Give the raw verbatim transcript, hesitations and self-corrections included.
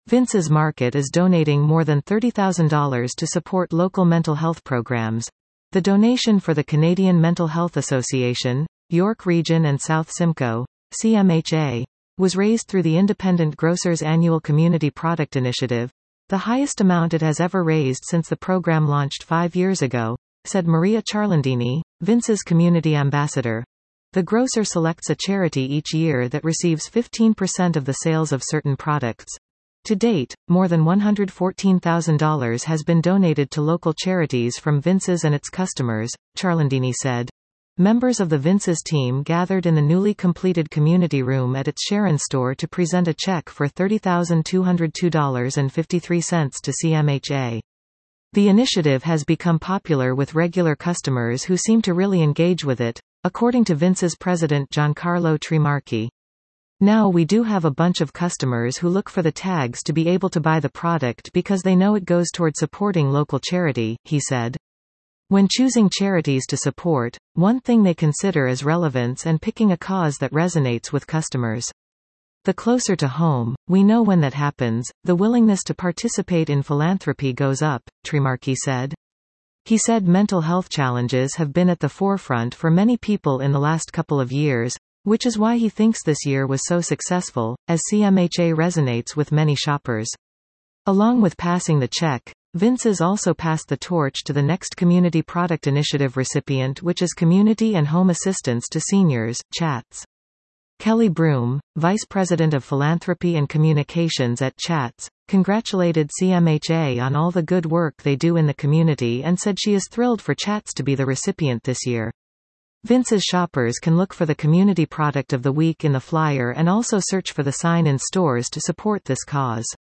Vince's Market is donating more than thirty thousand dollars to support local mental health programs. The donation for the Canadian Mental Health Association, York Region and South Simcoe, C M H A, was raised through the Independent Grocers Annual Community Product Initiative, the highest amount it has ever raised since the program launched five years ago, said Maria Ciarlandini, Vince's community ambassador. The grocer selects a charity each year that receives fifteen percent of the sales of certain products. To date, more than one hundred fourteen thousand dollars has been donated to local charities from Vince's and its customers, Ciarlandini said. Members of the Vince's team gathered in the newly completed community room at its Sharon store to present a check for thirty thousand two hundred two dollars and fifty-three cents to C M H A. The initiative has become popular with regular customers who seem to really engage with it, according to Vince's president Giancarlo Trimarchi. Now we do have a bunch of customers who look for the tags to be able to buy the product because they know it goes toward supporting local charity, he said. When choosing charities to support, one thing they consider is relevance and picking a cause that resonates with customers. The closer to home, we know when that happens, the willingness to participate in philanthropy goes up, Trimarchi said. He said mental health challenges have been at the forefront for many people in the last couple of years, which is why he thinks this year was so successful, as C M H A resonates with many shoppers. Along with passing the check, Vince's also passed the torch to the next Community Product Initiative recipient, which is Community and Home Assistance to Seniors, CHATS. Kelly Broom, Vice President of Philanthropy and Communications at CHATS, congratulated C M H A on all the good work they do in the community and said she is thrilled for CHATS to be the recipient this year. Vince's shoppers can look for the Community Product of the Week in the flyer and also search for the sign in stores to support this cause.